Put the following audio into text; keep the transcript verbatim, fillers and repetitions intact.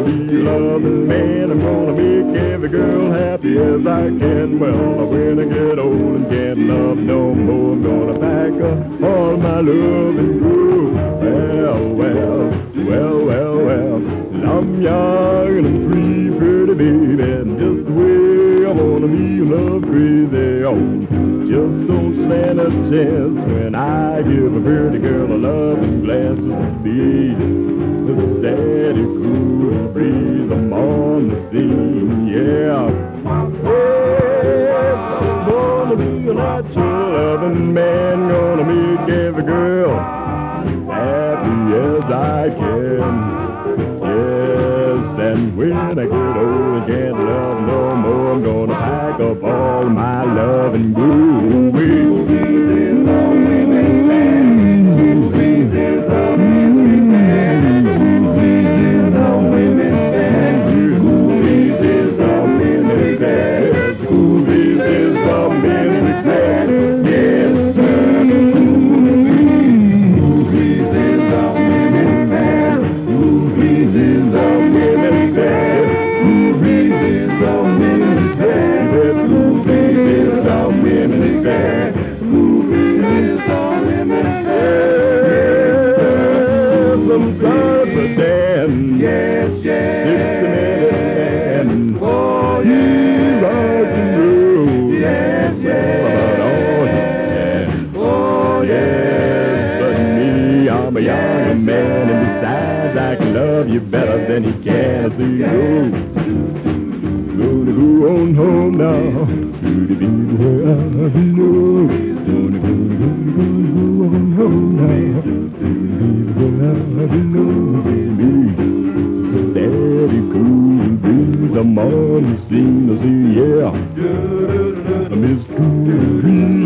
gonna be a loving man. I'm gonna make every girl happy as I can. Well, when I get old and can't love no more, I'm gonna pack up all my love and go. Well, well, well, well, well, I'm young and I'm free, pretty baby, and just the way I wanna be, love crazy. Oh, just don't stand a chance when I give a pretty girl a loving glass of beer. The steady cool breeze, I'm on the scene, yeah. Yes, I'm gonna be a natural loving man, gonna make every girl happy as I can. Yes, and when I get old and can't love no more, I'm gonna pack up all my love and go away. Movies is a women's band. Movies is a women's band. Movies is a women's band. Movies is a women's band. Movies is a women's band. Yes, sir. Movies is a women's band. Movies is a women's band. Movies is a women's band. Movies is a women's band. Movies is a women's band. Some good Dan. Yes, yes. It's a minute Oh, and yes. rock and roll. Yes, yes. Oh, yes. But me, I'm a young man, and besides, I can love you better than he can. So you go. Gonna go on home now to the people where I belong. Gonna, gonna, gonna, gonna go on home now to the people where I belong. Me, steady, cool breeze, I'm on the scene. I say, yeah, Miss Cool Breeze.